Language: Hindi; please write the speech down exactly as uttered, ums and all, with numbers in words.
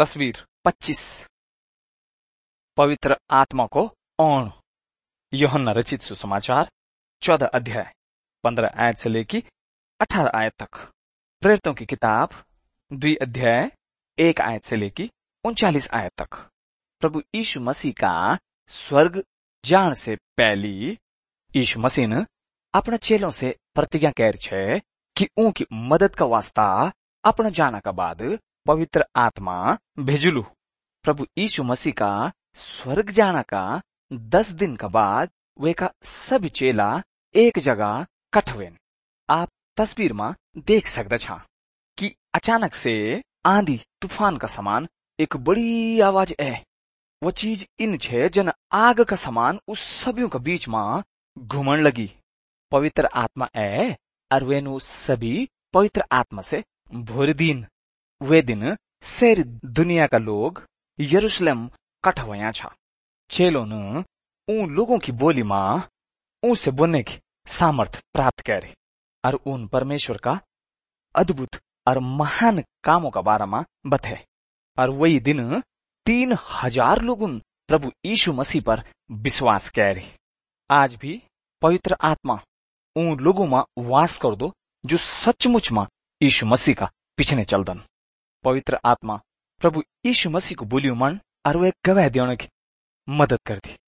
तस्वीर पच्चीस। पवित्र आत्मा को औण। यूहन्ना रचित सुसमाचार चौदह अध्याय पंद्रह आयत से लेकर अठारह आयत तक। प्रेरितों की किताब द्वि अध्याय एक आयत से लेकर उनचालीस आयत तक। प्रभु यीशु मसीह का स्वर्ग जान से पहली यीशु मसीह ने अपने चेलों से प्रतिज्ञा कर छे कि उनकी मदद का वास्ता अपने जाना का बाद पवित्र आत्मा भेजुलू। प्रभु यीशु मसीह का स्वर्ग जाना का दस दिन का बाद वे का सभी चेला एक जगह कट हुए। आप तस्वीर में देख सकते छा कि अचानक से आंधी तूफान का समान एक बड़ी आवाज है। वो चीज इन छे जन आग का समान उस सभी के बीच में घूमन लगी। पवित्र आत्मा है और वे सभी पवित्र आत्मा से भोर दिन वे दिन सारी दुनिया का लोग यरूशलेम कट हुआ छा। चेलों ने उन लोगों की बोली मां उनसे बोलने की सामर्थ प्राप्त करे और उन परमेश्वर का अद्भुत और महान कामों का बारे में बताए। और वही दिन तीन हजार लोगों प्रभु यीशु मसीह पर विश्वास करे। आज भी पवित्र आत्मा उन लोगों में वास कर दो जो सचमुच में यीशु मसीह का पीछे चलदन। पवित्र आत्मा प्रभु यीशु मसीह को बोलियो मन और वे गवाह देने की मदद कर दी।